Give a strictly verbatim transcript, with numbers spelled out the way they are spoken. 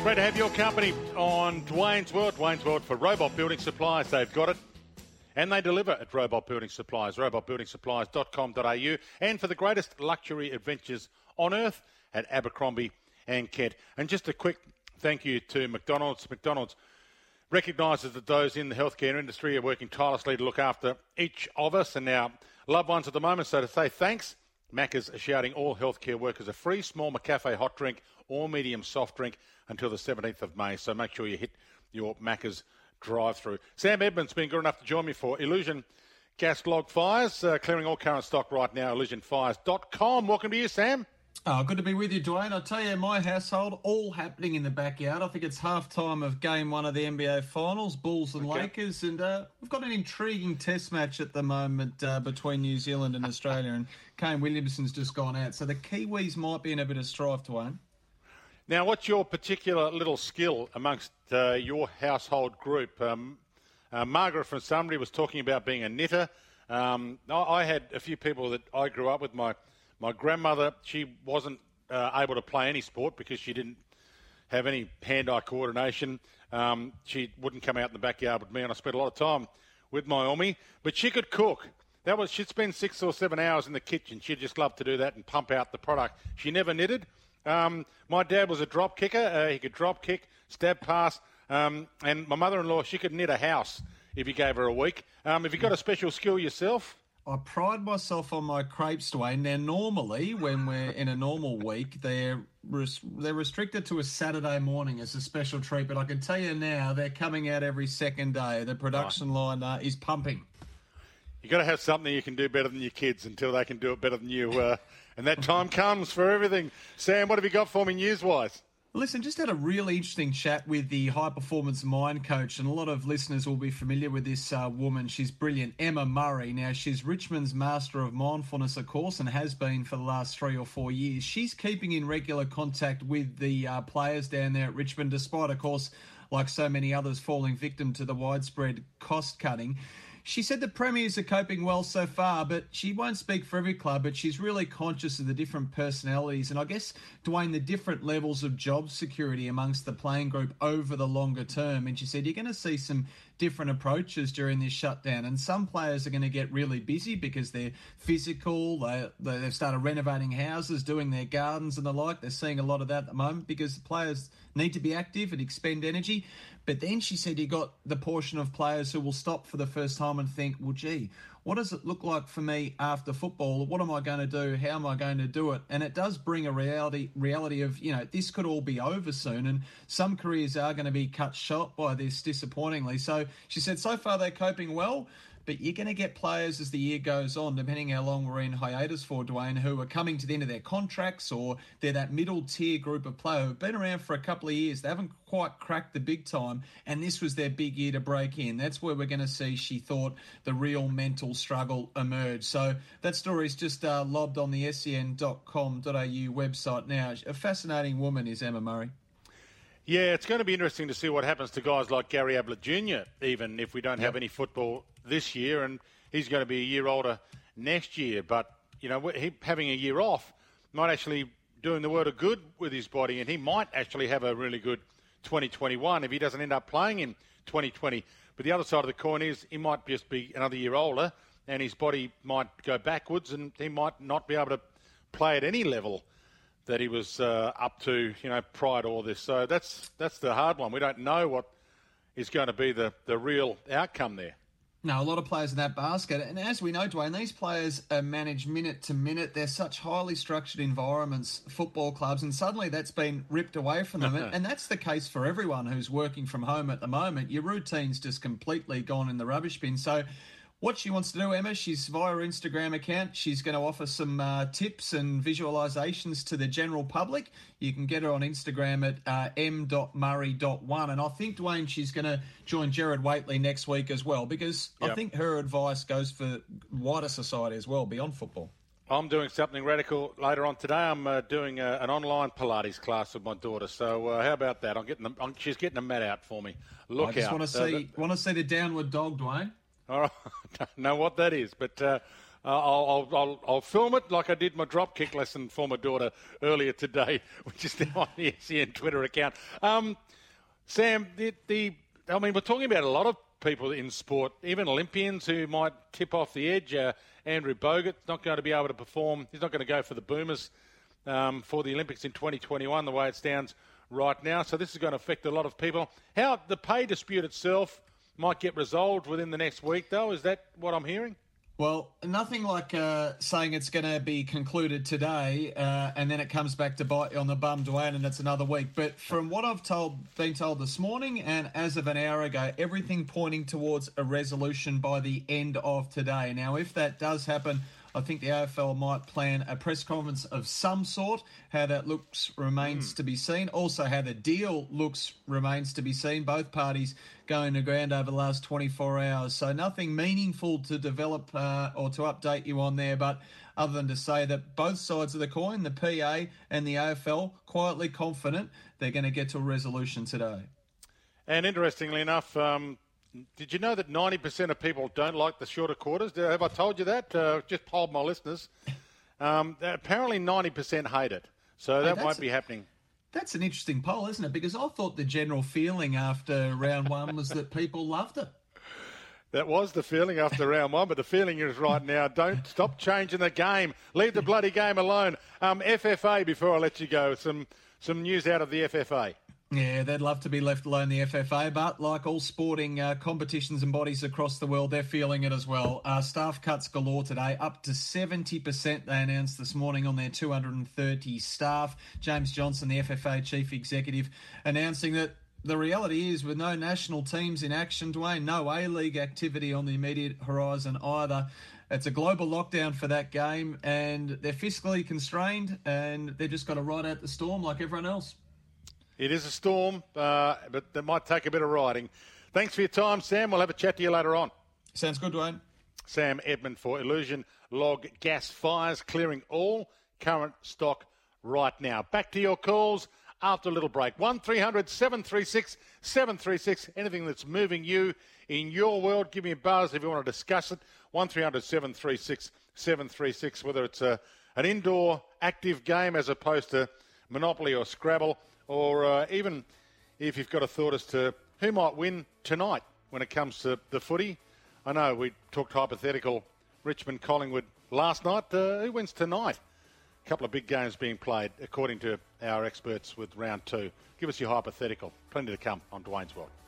Great to have your company on Dwayne's World. Dwayne's World for Robot Building Supplies. They've got it. And they deliver at Robot Building Supplies, robot building supplies dot com dot a u. And for the greatest luxury adventures on earth at Abercrombie and Kent. And just a quick thank you to McDonald's. McDonald's recognises that those in the healthcare industry are working tirelessly to look after each of us and our loved ones at the moment. So to say thanks, Macca's are shouting all healthcare workers a free small McCafe hot drink or medium soft drink until the seventeenth of May. So make sure you hit your Macca's drive-through. Sam Edmonds been good enough to join me for Illusion Gas Log Fires, uh, clearing all current stock right now, illusion fires dot com. Welcome to you, Sam. Oh, good to be with you, Dwayne. I'll tell you, my household, all happening in the backyard. I think it's half-time of game one of the N B A Finals, Bulls and Okay. Lakers, and uh, we've got an intriguing test match at the moment uh, between New Zealand and Australia, and Kane Williamson's just gone out, so the Kiwis might be in a bit of strife, Dwayne. Now, what's your particular little skill amongst uh, your household group? Um, uh, Margaret from Sunbury was talking about being a knitter. Um, I, I had a few people that I grew up with. My my grandmother, she wasn't uh, able to play any sport because she didn't have any hand-eye coordination. Um, she wouldn't come out in the backyard with me, and I spent a lot of time with my Omi. But she could cook. That was she'd spend six or seven hours in the kitchen. She'd just love to do that and pump out the product. She never knitted. Um, my dad was a drop kicker. Uh, he could drop kick, stab pass. Um, and my mother-in-law, she could knit a house if you gave her a week. Um, have you got a special skill yourself? I pride myself on my crepes, Dwayne. Now, normally, when we're in a normal week, they're res- they're restricted to a Saturday morning as a special treat. But I can tell you now, they're coming out every second day. The production line uh, is pumping. You've got to have something you can do better than your kids until they can do it better than you. Uh, and that time comes for everything. Sam, what have you got for me news-wise? Listen, just had a really interesting chat with the high-performance mind coach, and a lot of listeners will be familiar with this uh, woman. She's brilliant, Emma Murray. Now, she's Richmond's Master of Mindfulness, of course, and has been for the last three or four years. She's keeping in regular contact with the uh, players down there at Richmond, despite, of course, like so many others, falling victim to the widespread cost-cutting. She said the premiers are coping well so far, but she won't speak for every club, but she's really conscious of the different personalities and I guess, Dwayne, the different levels of job security amongst the playing group over the longer term. And she said you're going to see some different approaches during this shutdown, and some players are going to get really busy because they're physical, they, they've started renovating houses, doing their gardens and the like. They're seeing a lot of that at the moment because the players need to be active and expend energy. But then she said you got the portion of players who will stop for the first time and think, well, gee, what does it look like for me after football? What am I going to do? How am I going to do it? And it does bring a reality reality of, you know, this could all be over soon. And some careers are going to be cut short by this, disappointingly. So she said so far they're coping well. But you're going to get players as the year goes on, depending how long we're in hiatus for, Dwayne, who are coming to the end of their contracts, or they're that middle tier group of players who've been around for a couple of years. They haven't quite cracked the big time, and this was their big year to break in. That's where we're going to see, she thought, the real mental struggle emerge. So that story's just uh, lobbed on the S E N dot com dot a u website now. A fascinating woman is Emma Murray. Yeah, it's going to be interesting to see what happens to guys like Gary Ablett Junior, even if we don't have any football this year, and he's going to be a year older next year. But, you know, he having a year off might actually doing the world of good with his body, and he might actually have a really good twenty twenty-one if he doesn't end up playing in twenty twenty. But the other side of the coin is he might just be another year older, and his body might go backwards, and he might not be able to play at any level that he was uh, up to, you know, prior to all this. So that's that's the hard one. We don't know what is going to be the, the real outcome there. No, a lot of players in that basket. And as we know, Dwayne, these players are managed minute to minute. They're such highly structured environments, football clubs, and suddenly that's been ripped away from them. And that's the case for everyone who's working from home at the moment. Your routine's just completely gone in the rubbish bin. So what she wants to do, Emma, she's via her Instagram account. She's going to offer some uh, tips and visualisations to the general public. You can get her on Instagram at uh, m dot murray dot one. And I think, Dwayne, she's going to join Gerard Whateley next week as well, because yep. I think her advice goes for wider society as well, beyond football. I'm doing something radical later on today. I'm uh, doing uh, an online Pilates class with my daughter. So uh, how about that? I'm getting the, I'm, she's getting a mat out for me. Look out. I just out. want to see, uh, want to see the downward dog, Dwayne. All right. I don't know what that is, but uh, Uh, I'll, I'll, I'll, I'll film it like I did my drop kick lesson for my daughter earlier today, which is now on the S E N Twitter account. Um, Sam, the, the I mean, we're talking about a lot of people in sport, even Olympians who might tip off the edge. Uh, Andrew Bogut's not going to be able to perform. He's not going to go for the Boomers um, for the Olympics in twenty twenty-one, the way it stands right now. So this is going to affect a lot of people. How the pay dispute itself might get resolved within the next week, though. Is that what I'm hearing? Well, nothing like uh, saying it's going to be concluded today uh, and then it comes back to bite you on the bum, Dwayne, and it's another week. But from what I've told, been told this morning and as of an hour ago, everything pointing towards a resolution by the end of today. Now, if that does happen, I think the A F L might plan a press conference of some sort. How that looks remains mm. to be seen. Also, how the deal looks remains to be seen. Both parties going to ground over the last twenty-four hours. So nothing meaningful to develop uh, or to update you on there, but other than to say that both sides of the coin, the P A and the A F L, quietly confident they're going to get to a resolution today. And interestingly enough, um, did you know that ninety percent of people don't like the shorter quarters? Have I told you that? Uh, just polled my listeners. Um, apparently ninety percent hate it. So that hey, won't be happening. That's an interesting poll, isn't it? Because I thought the general feeling after round one was that people loved it. That was the feeling after round one, but the feeling is right now, don't stop changing the game. Leave the bloody game alone. Um, F F A, before I let you go, some, some news out of the F F A. Yeah, they'd love to be left alone, the F F A, but like all sporting uh, competitions and bodies across the world, they're feeling it as well. Uh, staff cuts galore today, up to seventy percent, they announced this morning on their two hundred thirty staff. James Johnson, the F F A chief executive, announcing that the reality is with no national teams in action, Dwayne, no A-League activity on the immediate horizon either. It's a global lockdown for that game, and they're fiscally constrained, and they've just got to ride out the storm like everyone else. It is a storm, uh, but it might take a bit of riding. Thanks for your time, Sam. We'll have a chat to you later on. Sounds good, Dwayne. Sam Edmund for Illusion Log Gas Fires, clearing all current stock right now. Back to your calls after a little break. one three hundred seven three six seven three six. Anything that's moving you in your world, give me a buzz if you want to discuss it. one three hundred seven three six seven three six, whether it's a, an indoor active game as opposed to Monopoly or Scrabble, or uh, even if you've got a thought as to who might win tonight when it comes to the footy. I know we talked hypothetical Richmond-Collingwood last night. Uh, who wins tonight? A couple of big games being played, according to our experts with round two. Give us your hypothetical. Plenty to come on Dwayne's World.